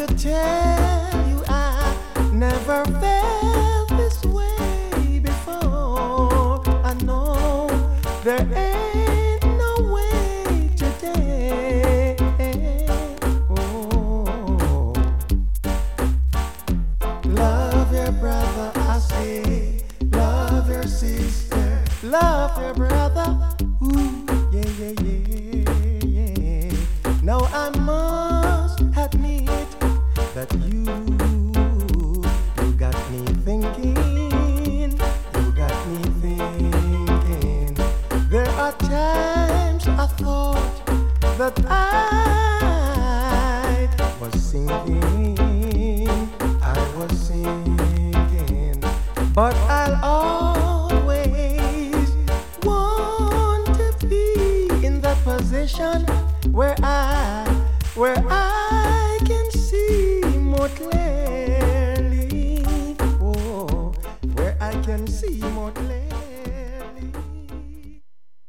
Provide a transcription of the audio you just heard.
to tell you I never felt this way before. I know there ain't no way today. Oh, love your brother, I say. Love your sister, love your brother. Ooh, yeah, yeah, yeah, yeah. Now I must admit that you got me thinking, you got me thinking. There are times I thought that I was sinking, but I'll always want to be in that position where I can see more clearly. Oh, where I can see more clearly.